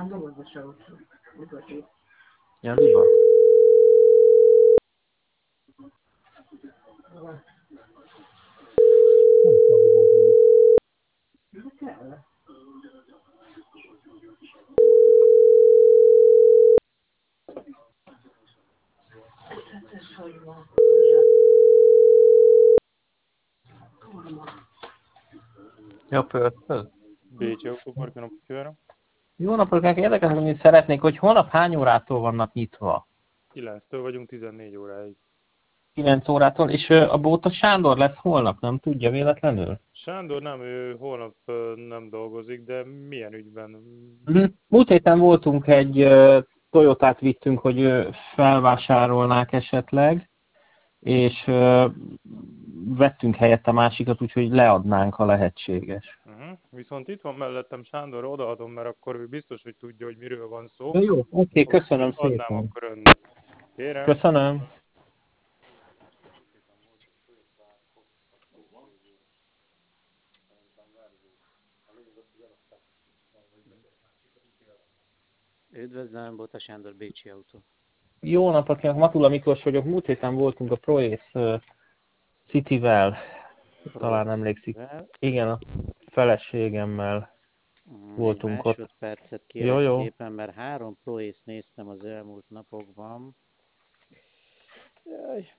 Janiba? Ja, pörköl. Bécsi Autópark, napot kívánok! Jó napot, nekem érdekes, amit szeretnék, hogy holnap hány órától vannak nyitva? 9-től vagyunk 14 óráig. 9 órától, és a Bóta Sándor lesz holnap, nem tudja véletlenül? Sándor nem, ő holnap nem dolgozik, de milyen ügyben? Múlt héten voltunk egy Toyotát vittünk, hogy felvásárolnák esetleg, és vettünk helyette másikat, úgyhogy leadnánk, ha lehetséges. Viszont itt van mellettem Sándor, odaadom, mert akkor ő biztos, hogy tudja, hogy miről van szó. Ja, jó, oké, Úgyhogy köszönöm adnám szépen. akkor önnek. Kérem. Köszönöm. Üdvözlöm, Bóta Sándor, Bécsi Autó. Jó napot kívánok, Matula Miklós vagyok. Múlt héten voltunk a ProAce Cityvel, talán emlékszik. Igen, a feleségemmel Egy voltunk ott. másodpercet Jó, kérek jó. szépen, mert 3 ProAce néztem az elmúlt napokban. Jaj.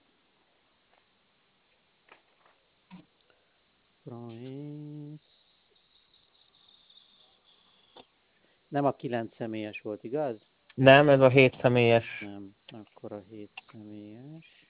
ProAce. Nem a 9 személyes volt, igaz? Nem, ez a 7 személyes. Nem, akkor a 7 személyes.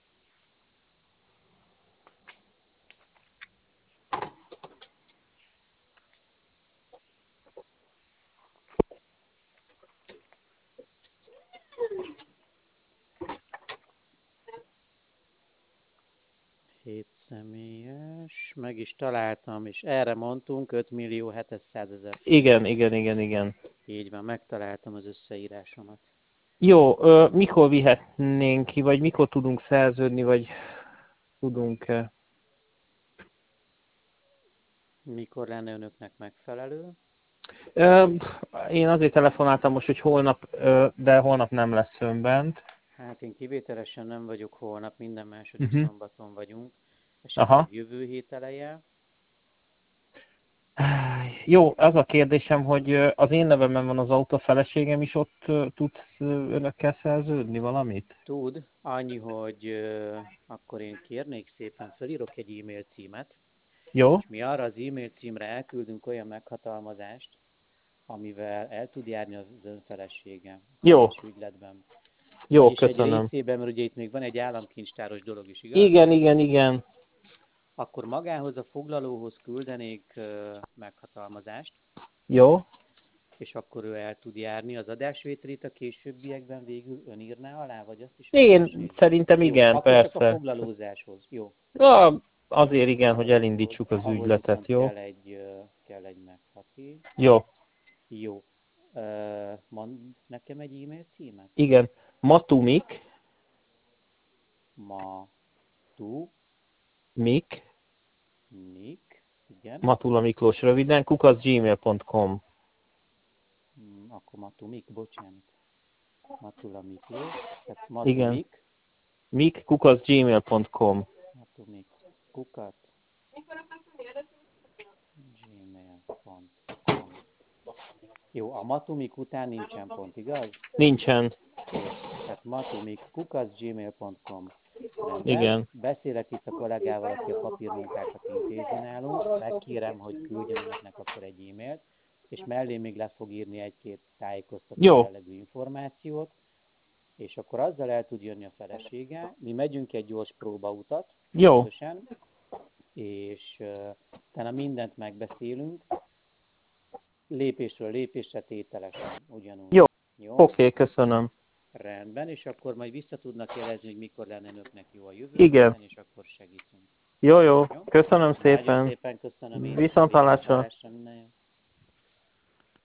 Személyes, meg is találtam, és erre mondtunk 5.700.000 forint. Igen. Így van, megtaláltam az összeírásomat. Jó, mikor vihetnénk ki, vagy mikor tudunk szerződni, vagy tudunk-e? Mikor lenne önöknek megfelelő? Én azért telefonáltam most, hogy holnap, de holnap nem lesz ön bent. Hát én kivételesen nem vagyok holnap, minden második szombaton vagyunk. Aha. Esetleg jövő hét eleje. Jó, az a kérdésem, hogy az én nevemben van az autó, a feleségem is ott tudsz önökkel szerződni valamit? Tud, annyi, hogy akkor én kérnék szépen, felírok egy e-mail címet, Jó. és mi arra az e-mail címre elküldünk olyan meghatalmazást, amivel el tud járni az ön felesége teljes ügyletben. Jó, Vagyis köszönöm. egy részében, mert ugye itt még van egy államkincstáros dolog is, igaz? Igen. Akkor magához a foglalóhoz küldenék meghatalmazást. Jó. És akkor ő el tud járni. Az adásvételét a későbbiekben végül ön írná alá, vagy azt is? Én szerintem igen, jó, persze. akkor csak a foglalózáshoz. Jó. Azért igen, hogy elindítsuk az ügyletet, jó? Kell egy meghati. Jó. Jó. Mond nekem egy e-mail címet? Igen. Matumik. Mik. Igen. Matula Miklós röviden, @gmail.com. Akkor Matumik, bocsánat. Matula Miklós, tehát Igen. Matumik. Mik, @gmail.com. Matumik, gmail.com. Jó, a Matumik után nincsen pont, igaz? Nincsen. Jó, tehát matumik@gmail.com. Rendben. Igen. Beszélek itt a kollégával, aki a papírmunkákat intézi nálunk. Megkérem, hogy küldjön önöknek akkor egy e-mailt, és mellé még le fog írni egy-két tájékoztató jellegű információt, és akkor azzal el tud jönni a felesége. Mi megyünk egy gyors próbautat, közösen, és utána mindent megbeszélünk, lépésről lépésre tételesen ugyanúgy. Jó? Oké, köszönöm. Rendben, és akkor majd vissza tudnak jelezni, hogy mikor lenne önöknek jó a jövő héten, és akkor segítünk. Jó, köszönöm szépen. Nagyon szépen köszönöm én is. Viszonthallásra. Minden jó.